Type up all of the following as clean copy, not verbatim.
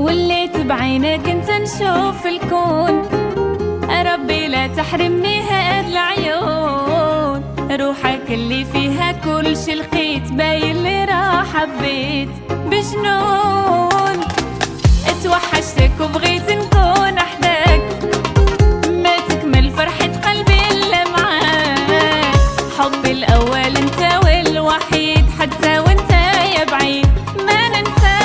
وليت بعينك انت نشوف الكون. ربي لا تحرمني هاد العيون، روحك اللي فيها كل شي لقيت، باين لي راح حبيت بجنون. اتوحشتك وبغيت نكون احداك، ما تكمل فرحة قلبي الا معاك. حبي الاول انت والوحيد، حتى وانت يا بعيد ما ننساك.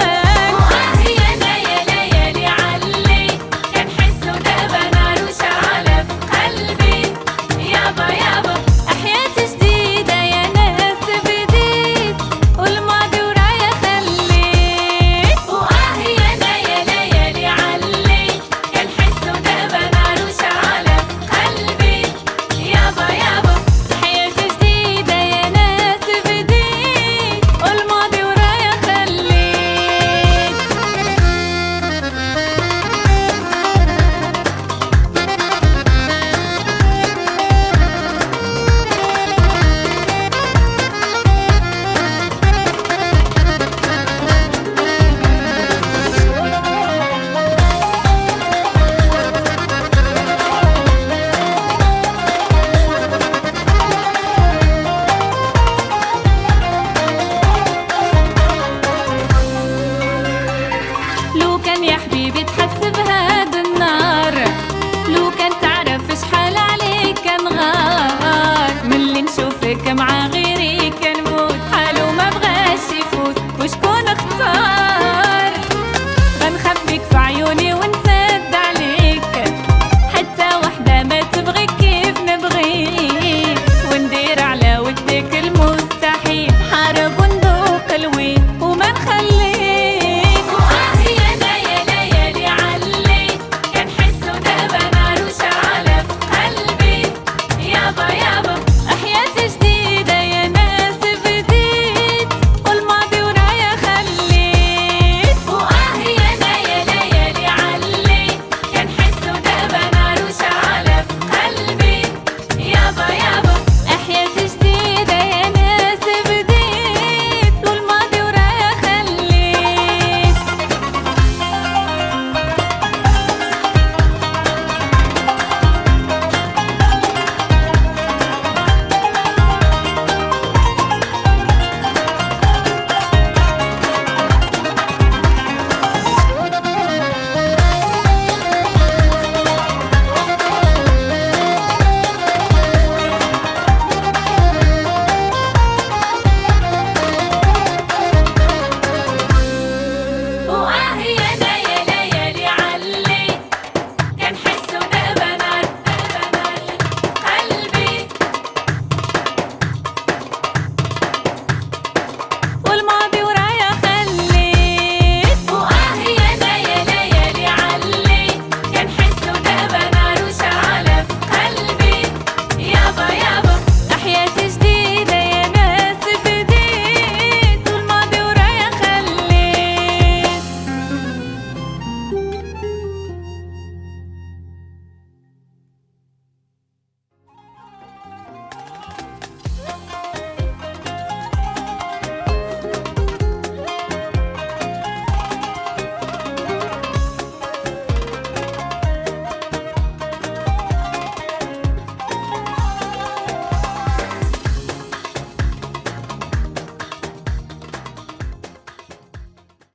يا حبيبي تحس بهاد النار، لو كان تعرف شحال عليك كنغار. ملي نشوفك مع غيري كنموت، حالو ما بغاش يفوت وشكون اختار. غنخبيك في عيوني ونسد عليك، حتى وحدة ما تبغيك كيف نبغيك. وندير على ودك المستحيل، حارب وندوق الوين وما نخليك.